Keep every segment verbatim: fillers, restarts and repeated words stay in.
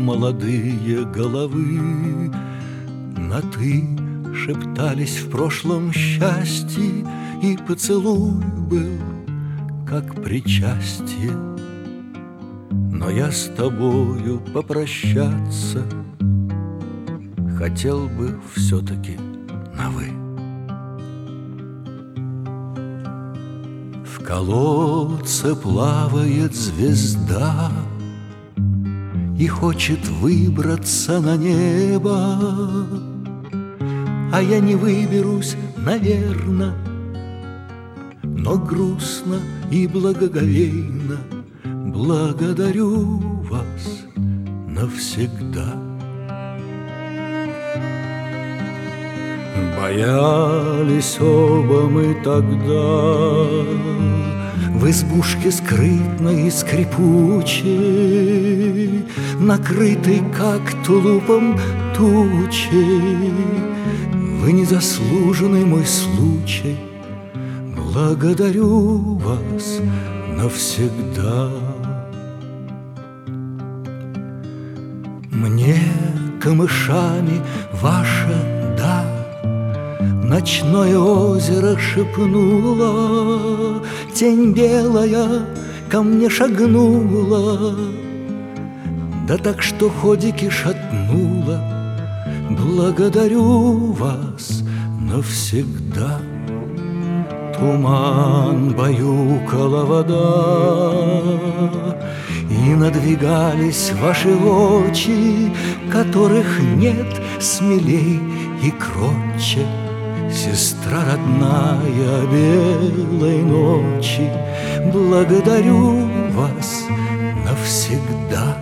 молодые головы на «ты» шептались в прошлом счастье, и поцелуй был как причастие. Но я с тобою попрощаться хотел бы все-таки на «вы». В колодце плавает звезда и хочет выбраться на небо, а я не выберусь, наверно, но грустно и благоговейно благодарю вас навсегда. Боялись оба мы тогда в избушке скрытной и скрипучей, накрытой как тулупом тучей. Вы незаслуженный мой случай, благодарю вас навсегда. Мне камышами ваша «да» ночное озеро шепнуло, тень белая ко мне шагнула, да так, что ходики шатнула. Благодарю вас навсегда. Туман баюкала вода, и надвигались ваши очи, которых нет смелей и кротче. Сестра родная белой ночи, благодарю вас навсегда.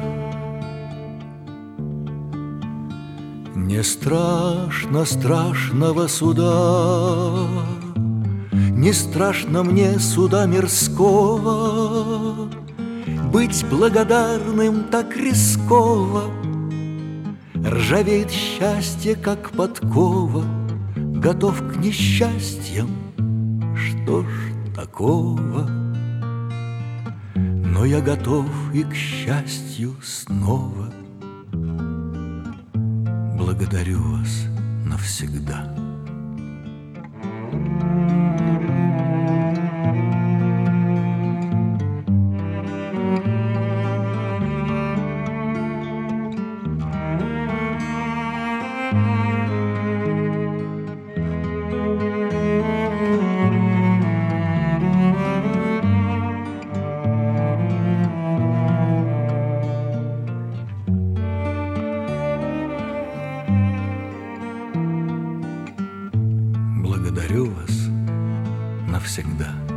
Не страшно страшного суда, не страшно мне суда мирского, быть благодарным так рисково. Ржавеет счастье, как подкова, готов к несчастьям, что ж такого? Но я готов и к счастью снова. Благодарю вас навсегда. Благодарю вас навсегда.